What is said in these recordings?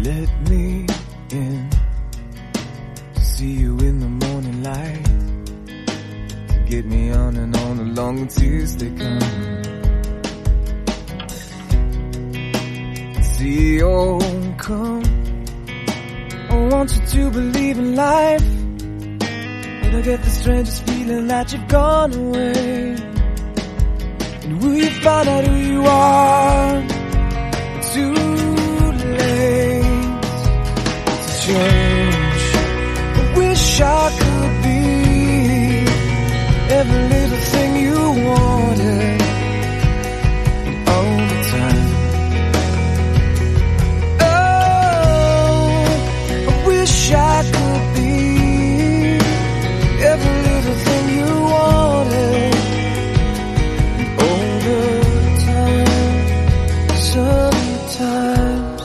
Let me in to see you in the morning light, to get me on and on along the tears they come. See, oh, come, I want you to believe in life, but I get the strangest feeling that you've gone away. And will you find out who you are? Too late to change. I wish I could be every little thing you wanted all the time. Oh, I wish I could be every little thing you wanted all the time. Sometimes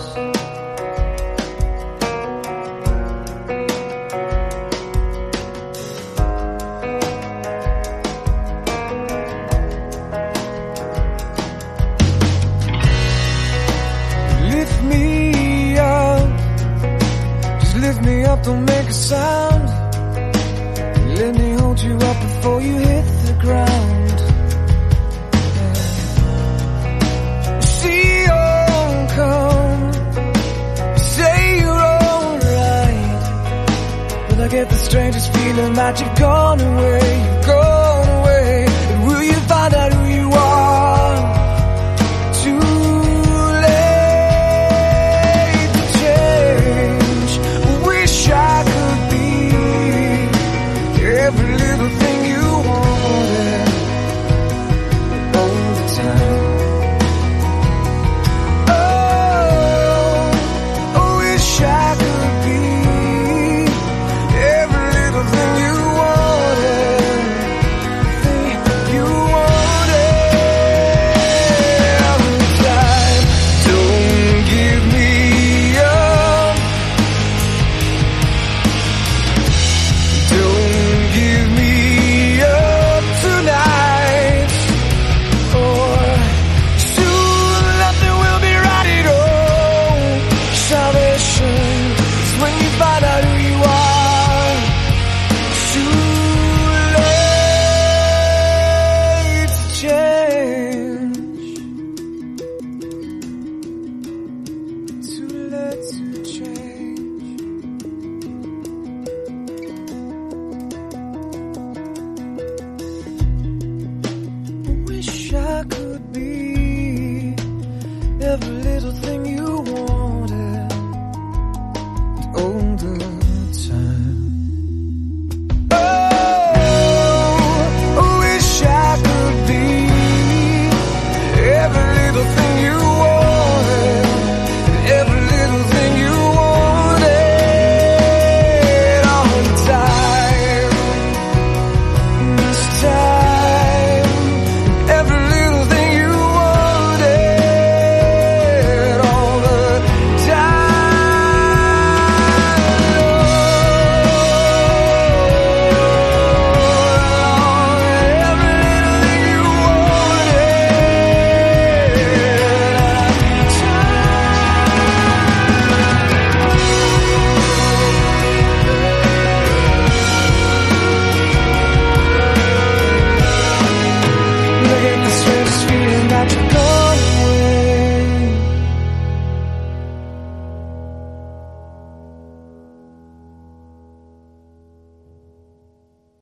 lift me up, just lift me up, don't make a sound. Let me hold you up before you hit the ground. See, oh, come, say you're alright, but I get the strangest feeling that you've gone away, you've gone away. And will you find out who you are? Too late to change. I wish I could be every little thing you wanted all the time. Oh, I wish I could be every little thing you wanted, you wanted all the time. Don't give me up, don't give me up tonight, or soon nothing will be right. Oh, salvation is when you find out who you are. Too late to change, too late to change. I wish I could be every little thing you wanted all the time. Oh, I wish I could be every little thing you wanted, every little thing you wanted all the time. This time, every little thing you wanted all the I get the strangest feeling that you're gone.